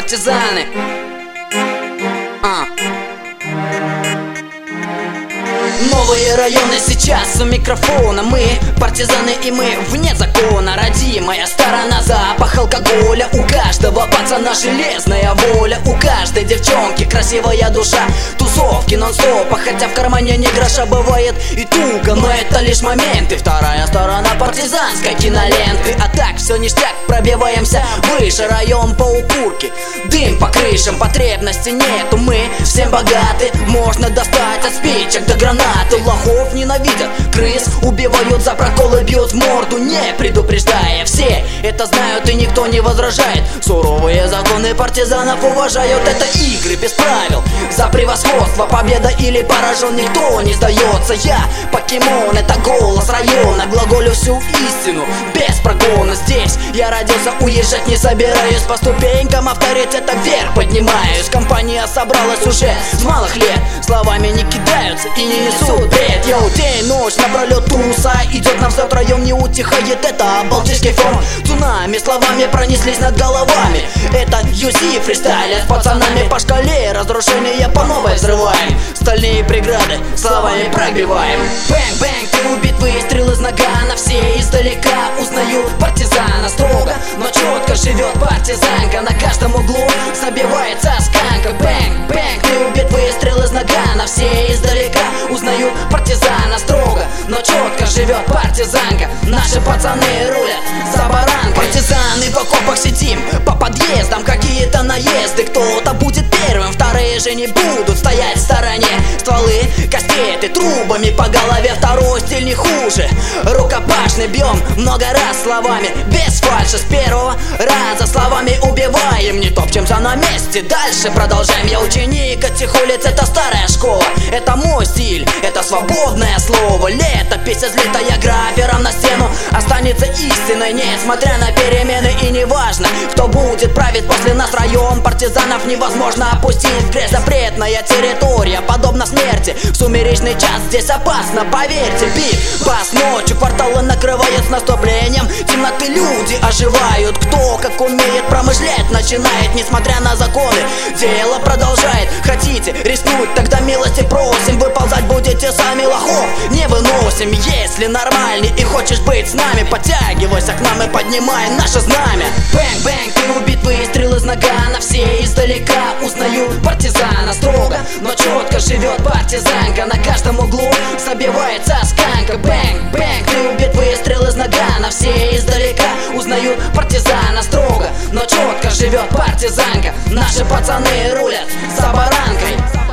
партизаны. Новые районы сейчас у микрофона. Мы партизаны и мы вне закона. Родимая сторона, запах алкоголя. У каждого пацана железная воля. У каждой девчонки красивая душа. Тусовки нон-стопа, хотя в кармане не гроша. Бывает и туго, но это лишь моменты. Вторая сторона партизанской киноленты. А так все ништяк, пробиваемся выше. Район по укурке, дым по крышам. Потребности нету, мы всем богаты. Можно достать от спичек до гранаты. Лохов ненавидят, крыс убивают за проколы, бьют в морду, не предупреждая. Все это знают и никто не возражает. Суровые законы партизанов уважают. Это игры без правил, за превосходство, победа или поражен, никто не сдается. Я покемон, это голос района. Глаголю всю истину без прогона. Здесь я родился, уезжать не собираюсь. По ступенькам авторитета вверх поднимаюсь. Компания собралась уже с малых лет. Словами не кидаются и не несут бред. Йоу, день, ночь, напролет туса. Идет на взлет, район не утихает. Это балтийский фронт. Цунами словами пронеслись над головами. Это UC фристайлят с пацанами по шкале. Разрушения по новой взрываем. Стальные преграды словами пробиваем. Бэнг-бэнг, ты убит, выстрел из нагана. Все издалека узнают партизана строго, но четко живет партизанка. На каждом углу забивается сканка. Бэнг-бэнг, ты убит, выстрел из нагана. Все издалека узнают партизана строго, но четко живет партизанка. Наши пацаны рулят за баранкой. Партизаны в окопах сидим, по подъездам какие-то наезды. Кто-то будет первым, вторые же не будут стоять в стороне. Стволы, кастеты, трубами по голове. Второй стиль не хуже, рукопашный бьем много раз словами. Без фальши с первого раза словами убиваем. Не топчемся на месте, дальше продолжаем. Я ученик этих улиц, это старая школа. Это мой стиль, это свободное слово. Летопись излитая графером на стену останется истиной, несмотря на перемены. И неважно, кто будет править после нас. Район партизанов невозможно опустить в грязь. Запретная территория, подобно смерти. В сумеречный час здесь опасно, поверьте. Бит, бас, ночью кварталы накрывают с наступлением темноты. Люди оживают, кто как умеет промышлять начинает, несмотря на законы. Дело продолжает, хотите рискнуть, тогда милости просим. Выползать будете сами, лохов не выносим. Если нормальный и хочешь быть с нами, подтягивайся к нам и поднимай наше знамя. Бэнг-бэнг, ты убит, выстрел из нагана. Все издалека узнают партизана строго, но четко живет партизанка. На каждом углу забивается сканка. Бэнг-бэнг, ты убит, выстрел из нагана. Все издалека узнают партизана строго, но четко живет партизанка. Наши пацаны рулят за баранкой.